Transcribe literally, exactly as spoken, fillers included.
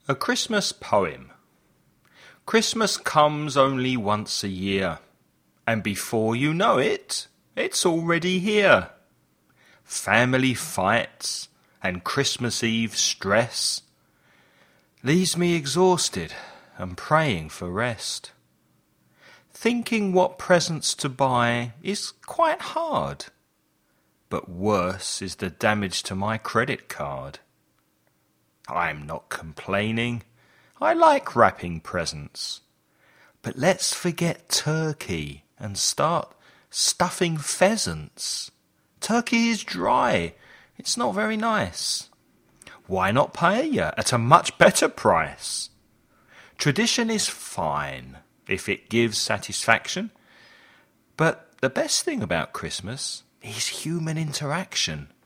A Christmas Poem. Christmas comes only once a year, and before you know it, it's already here. Family fights and Christmas Eve stress leaves me exhausted and praying for rest. Thinking what presents to buy is quite hard, but worse is the damage to my credit card. I'm not complaining. I like wrapping presents. But let's forget turkey and start stuffing pheasants. Turkey is dry. It's not very nice. Why not paella at a much better price? Tradition is fine if it gives satisfaction. But the best thing about Christmas is human interaction.